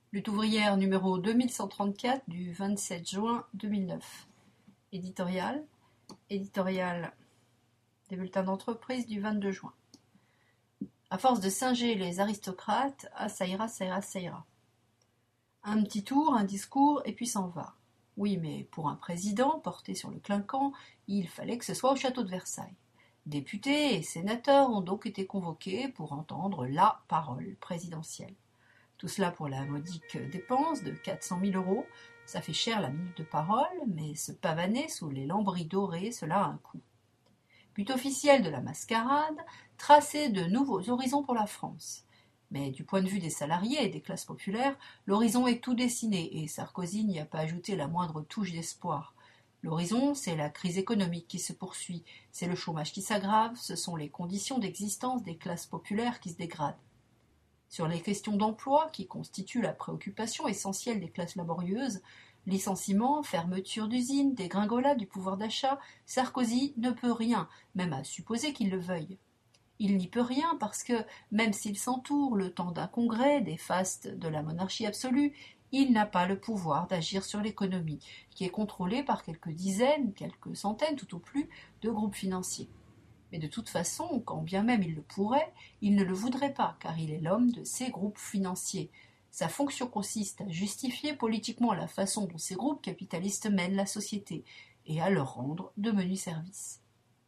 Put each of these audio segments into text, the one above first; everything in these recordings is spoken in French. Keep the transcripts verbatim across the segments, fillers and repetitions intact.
Lutte ouvrière numéro deux mille cent trente-quatre du vingt-sept juin deux mille neuf. Éditorial. Éditorial des bulletins d'entreprise du vingt-deux juin. À force de singer les aristocrates, ah ça ira, ça ira, ça ira. Un petit tour, un discours, et puis s'en va. Oui, mais pour un président porté sur le clinquant, il fallait que ce soit au château de Versailles. Députés et sénateurs ont donc été convoqués pour entendre la parole présidentielle. Tout cela pour la modique dépense de quatre cent mille euros. Ça fait cher la minute de parole, mais se pavaner sous les lambris dorés, cela a un coût. But officiel de la mascarade, tracer de nouveaux horizons pour la France. Mais du point de vue des salariés et des classes populaires, l'horizon est tout dessiné et Sarkozy n'y a pas ajouté la moindre touche d'espoir. L'horizon, c'est la crise économique qui se poursuit, c'est le chômage qui s'aggrave, ce sont les conditions d'existence des classes populaires qui se dégradent. Sur les questions d'emploi, qui constituent la préoccupation essentielle des classes laborieuses, licenciements, fermeture d'usines, dégringolade du pouvoir d'achat, Sarkozy ne peut rien, même à supposer qu'il le veuille. Il n'y peut rien parce que, même s'il s'entoure le temps d'un congrès des fastes de la monarchie absolue, il n'a pas le pouvoir d'agir sur l'économie, qui est contrôlée par quelques dizaines, quelques centaines tout au plus, de groupes financiers. Mais de toute façon, quand bien même il le pourrait, il ne le voudrait pas, car il est l'homme de ces groupes financiers. Sa fonction consiste à justifier politiquement la façon dont ces groupes capitalistes mènent la société, et à leur rendre de menus services.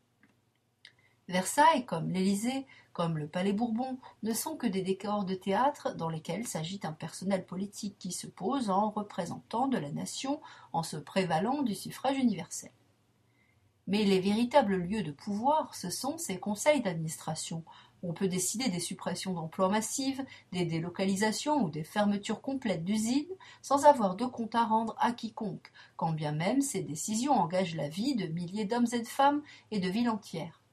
Versailles, comme l'Élysée, comme le Palais Bourbon, ne sont que des décors de théâtre dans lesquels s'agite un personnel politique qui se pose en représentant de la nation en se prévalant du suffrage universel. Mais les véritables lieux de pouvoir, ce sont ces conseils d'administration. On peut décider des suppressions d'emplois massives, des délocalisations ou des fermetures complètes d'usines sans avoir de compte à rendre à quiconque, quand bien même ces décisions engagent la vie de milliers d'hommes et de femmes et de villes entières.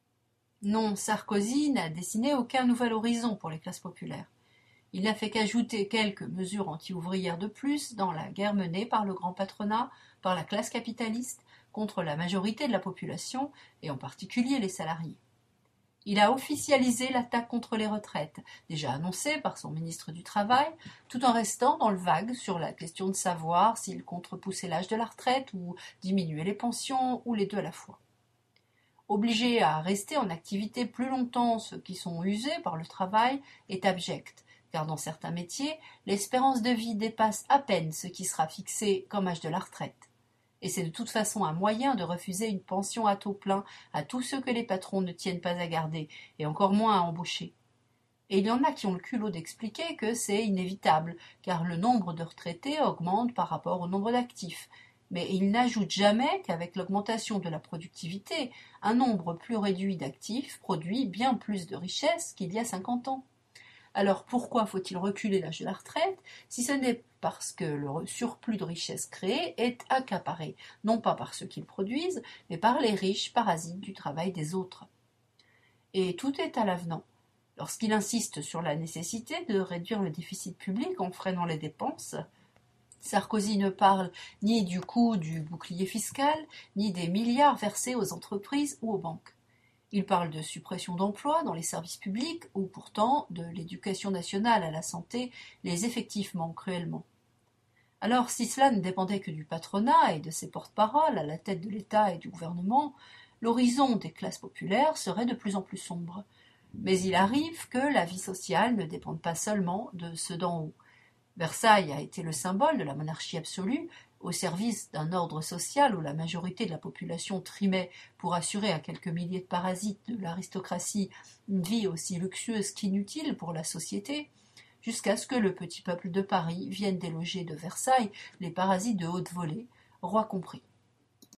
Non, Sarkozy n'a dessiné aucun nouvel horizon pour les classes populaires. Il n'a fait qu'ajouter quelques mesures anti-ouvrières de plus dans la guerre menée par le grand patronat, par la classe capitaliste, contre la majorité de la population, et en particulier les salariés. Il a officialisé l'attaque contre les retraites, déjà annoncée par son ministre du Travail, tout en restant dans le vague sur la question de savoir s'il compte repousser l'âge de la retraite ou diminuer les pensions, ou les deux à la fois. Obliger à rester en activité plus longtemps ceux qui sont usés par le travail est abject, car dans certains métiers, l'espérance de vie dépasse à peine ce qui sera fixé comme âge de la retraite. Et c'est de toute façon un moyen de refuser une pension à taux plein à tous ceux que les patrons ne tiennent pas à garder, et encore moins à embaucher. Et il y en a qui ont le culot d'expliquer que c'est inévitable, car le nombre de retraités augmente par rapport au nombre d'actifs. Mais ils n'ajoutent jamais qu'avec l'augmentation de la productivité, un nombre plus réduit d'actifs produit bien plus de richesses qu'il y a cinquante ans. Alors pourquoi faut-il reculer l'âge de la retraite si ce n'est parce que le surplus de richesse créé est accaparé, non pas par ceux qui le produisent, mais par les riches parasites du travail des autres. Et tout est à l'avenant. Lorsqu'il insiste sur la nécessité de réduire le déficit public en freinant les dépenses, Sarkozy ne parle ni du coût du bouclier fiscal, ni des milliards versés aux entreprises ou aux banques. Il parle de suppression d'emplois dans les services publics, où pourtant, de l'éducation nationale à la santé, les effectifs manquent cruellement. Alors, si cela ne dépendait que du patronat et de ses porte-paroles à la tête de l'État et du gouvernement, l'horizon des classes populaires serait de plus en plus sombre. Mais il arrive que la vie sociale ne dépende pas seulement de ceux d'en haut. Versailles a été le symbole de la monarchie absolue, au service d'un ordre social où la majorité de la population trimait pour assurer à quelques milliers de parasites de l'aristocratie une vie aussi luxueuse qu'inutile pour la société, jusqu'à ce que le petit peuple de Paris vienne déloger de Versailles les parasites de haute volée, roi compris.